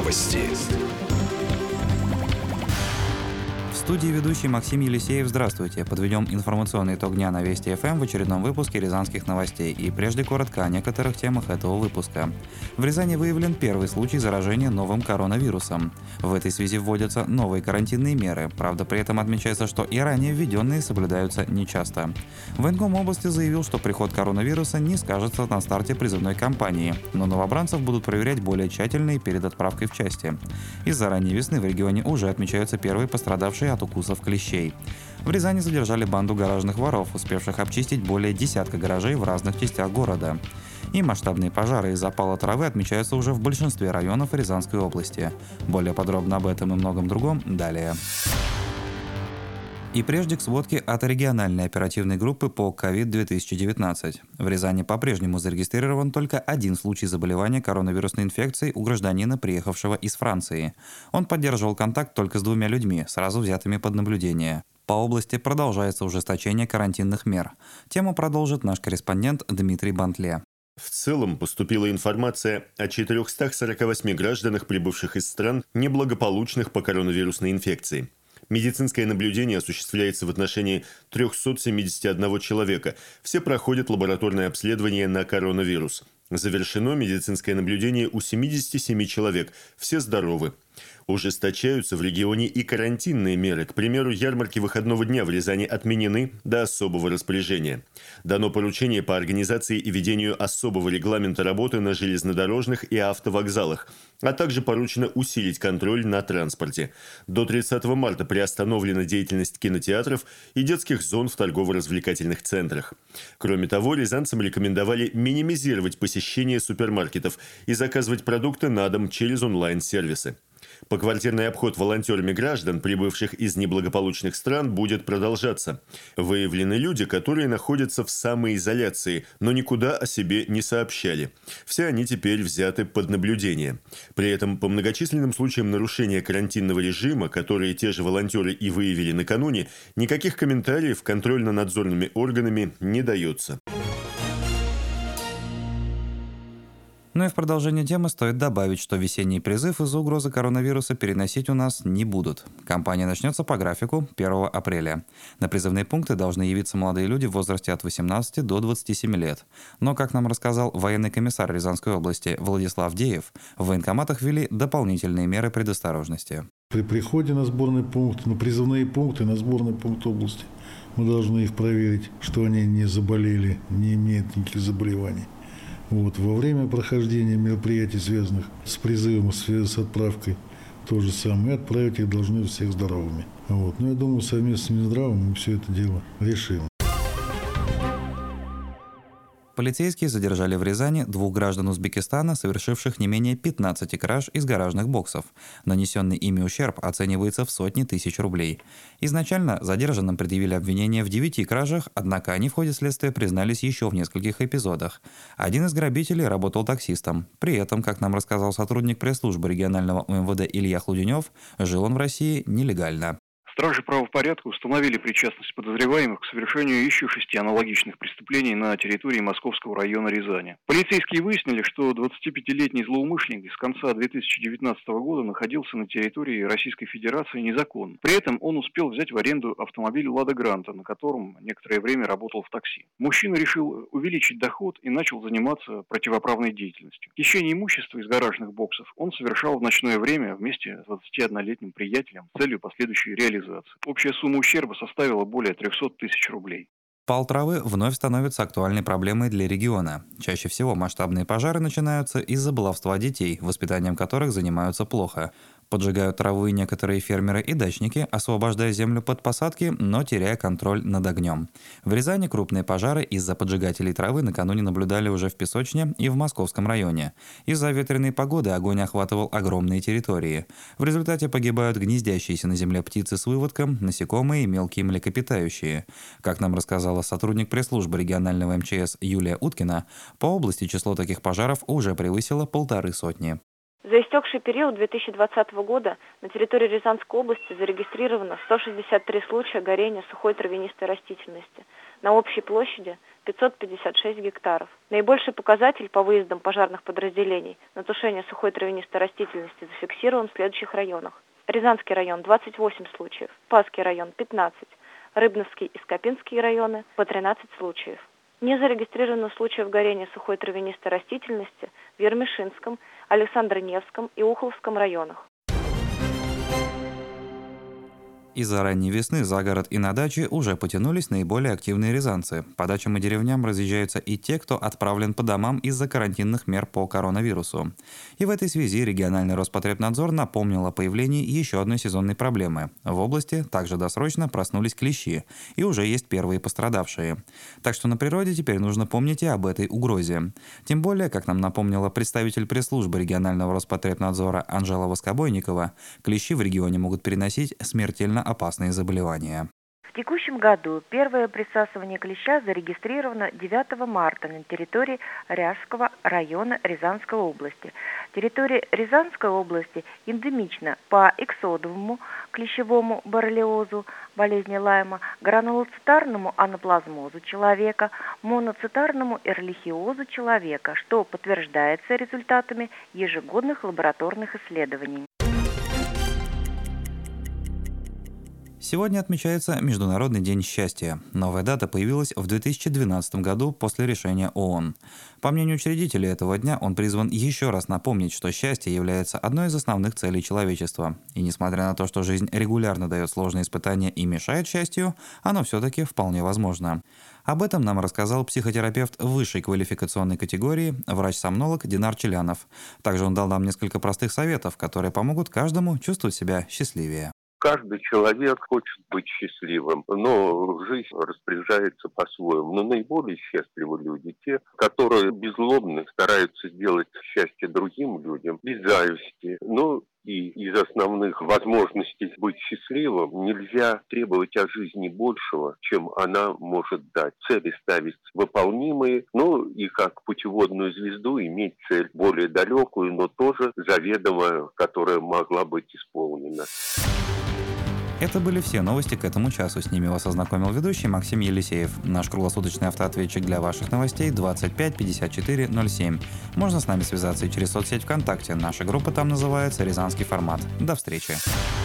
Новости. В студии ведущий Максим Елисеев. Здравствуйте. Подведем информационный итог дня на Вести ФМ в очередном выпуске рязанских новостей. И прежде коротко о некоторых темах этого выпуска. В Рязани выявлен первый случай заражения новым коронавирусом. В этой связи вводятся новые карантинные меры. Правда, при этом отмечается, что и ранее введенные соблюдаются нечасто. Военком области заявил, что приход коронавируса не скажется на старте призывной кампании, но новобранцев будут проверять более тщательно и перед отправкой в части. Из-за ранней весны в регионе уже отмечаются первые пострадавшие от укусов клещей. В Рязани задержали банду гаражных воров, успевших обчистить более десятка гаражей в разных частях города. И масштабные пожары из запала травы отмечаются уже в большинстве районов Рязанской области. Более подробно об этом и многом другом далее. И прежде к сводке от региональной оперативной группы по COVID-2019. В Рязани по-прежнему зарегистрирован только один случай заболевания коронавирусной инфекцией у гражданина, приехавшего из Франции. Он поддерживал контакт только с двумя людьми, сразу взятыми под наблюдение. По области продолжается ужесточение карантинных мер. Тему продолжит наш корреспондент Дмитрий Бантле. В целом поступила информация о 448 гражданах, прибывших из стран, неблагополучных по коронавирусной инфекции. Медицинское наблюдение осуществляется в отношении 371 человека. Все проходят лабораторное обследование на коронавирус. Завершено медицинское наблюдение у 77 человек. Все здоровы. Ужесточаются в регионе и карантинные меры. К примеру, ярмарки выходного дня в Рязани отменены до особого распоряжения. Дано поручение по организации и ведению особого регламента работы на железнодорожных и автовокзалах, а также поручено усилить контроль на транспорте. До 30 марта приостановлена деятельность кинотеатров и детских зон в торгово-развлекательных центрах. Кроме того, рязанцам рекомендовали минимизировать посещение супермаркетов и заказывать продукты на дом через онлайн-сервисы. Поквартирный обход волонтерами граждан, прибывших из неблагополучных стран, будет продолжаться. Выявлены люди, которые находятся в самоизоляции, но никуда о себе не сообщали. Все они теперь взяты под наблюдение. При этом по многочисленным случаям нарушения карантинного режима, которые те же волонтеры и выявили накануне, никаких комментариев контрольно-надзорными органами не дается. Ну и в продолжение темы стоит добавить, что весенний призыв из-за угрозы коронавируса переносить у нас не будут. Кампания начнется по графику 1 апреля. На призывные пункты должны явиться молодые люди в возрасте от 18 до 27 лет. Но, как нам рассказал военный комиссар Рязанской области Владислав Деев, в военкоматах ввели дополнительные меры предосторожности. При приходе на сборный пункт, на призывные пункты, на сборный пункт области, мы должны их проверить, что они не заболели, не имеют никаких заболеваний. Во время прохождения мероприятий, связанных с призывом, с отправкой, то же самое, отправить их должны всех здоровыми. Но я думаю, совместно с Минздравом мы все это дело решим. Полицейские задержали в Рязани 2 граждан Узбекистана, совершивших не менее 15 краж из гаражных боксов. Нанесенный ими ущерб оценивается в сотни тысяч рублей. Изначально задержанным предъявили обвинение в 9 кражах, однако они в ходе следствия признались еще в нескольких эпизодах. Один из грабителей работал таксистом. При этом, как нам рассказал сотрудник пресс-службы регионального УМВД Илья Хлуденев, жил он в России нелегально. Стражи правопорядка установили причастность подозреваемых к совершению еще 6 аналогичных преступлений на территории Московского района Рязани. Полицейские выяснили, что 25-летний злоумышленник с конца 2019 года находился на территории Российской Федерации незаконно. При этом он успел взять в аренду автомобиль «Лада Гранта», на котором некоторое время работал в такси. Мужчина решил увеличить доход и начал заниматься противоправной деятельностью. Хищение имущества из гаражных боксов он совершал в ночное время вместе с 21-летним приятелем с целью последующей реализации. Общая сумма ущерба составила более 300 тысяч рублей. Пал травы вновь становится актуальной проблемой для региона. Чаще всего масштабные пожары начинаются из-за баловства детей, воспитанием которых занимаются плохо. Поджигают траву и некоторые фермеры и дачники, освобождая землю под посадки, но теряя контроль над огнем. В Рязани крупные пожары из-за поджигателей травы накануне наблюдали уже в Песочне и в Московском районе. Из-за ветреной погоды огонь охватывал огромные территории. В результате погибают гнездящиеся на земле птицы с выводком, насекомые и мелкие млекопитающие. Как нам рассказала сотрудник пресс-службы регионального МЧС Юлия Уткина, по области число таких пожаров уже превысило 150. За истекший период 2020 года на территории Рязанской области зарегистрировано 163 случая горения сухой травянистой растительности на общей площади 556 гектаров. Наибольший показатель по выездам пожарных подразделений на тушение сухой травянистой растительности зафиксирован в следующих районах. Рязанский район – 28 случаев, Спасский район – 15, Рыбновский и Скопинский районы – по 13 случаев. Не зарегистрировано случаев горения сухой травянистой растительности в Ермешинском, Александро-Невском и Уховском районах. Из-за ранней весны за город и на даче уже потянулись наиболее активные рязанцы. По дачам и деревням разъезжаются и те, кто отправлен по домам из-за карантинных мер по коронавирусу. И в этой связи региональный Роспотребнадзор напомнил о появлении еще одной сезонной проблемы. В области также досрочно проснулись клещи, и уже есть первые пострадавшие. Так что на природе теперь нужно помнить и об этой угрозе. Тем более, как нам напомнила представитель пресс-службы регионального Роспотребнадзора Анжела Воскобойникова, клещи в регионе могут переносить смертельно опасные заболевания. В текущем году первое присасывание клеща зарегистрировано 9 марта на территории Ряжского района Рязанской области. Территория Рязанской области эндемична по эксодовому клещевому боррелиозу, болезни Лайма, гранулоцитарному анаплазмозу человека, моноцитарному эрлихиозу человека, что подтверждается результатами ежегодных лабораторных исследований. Сегодня отмечается Международный день счастья. Новая дата появилась в 2012 году после решения ООН. По мнению учредителей этого дня, он призван еще раз напомнить, что счастье является одной из основных целей человечества. И несмотря на то, что жизнь регулярно дает сложные испытания и мешает счастью, оно все-таки вполне возможно. Об этом нам рассказал психотерапевт высшей квалификационной категории, врач-сомнолог Динар Челянов. Также он дал нам несколько простых советов, которые помогут каждому чувствовать себя счастливее. Каждый человек хочет быть счастливым, но жизнь распоряжается по-своему. Но наиболее счастливы люди те, которые беззлобно стараются сделать счастье другим людям, без зависти. Но и из основных возможностей быть счастливым нельзя требовать от жизни большего, чем она может дать. Цели ставить выполнимые, но и как путеводную звезду иметь цель более далекую, но тоже заведомая, которая могла быть исполнена. Это были все новости к этому часу. С ними вас ознакомил ведущий Максим Елисеев. Наш круглосуточный автоответчик для ваших новостей 25 54 07. Можно с нами связаться и через соцсеть ВКонтакте. Наша группа там называется «Рязанский формат». До встречи.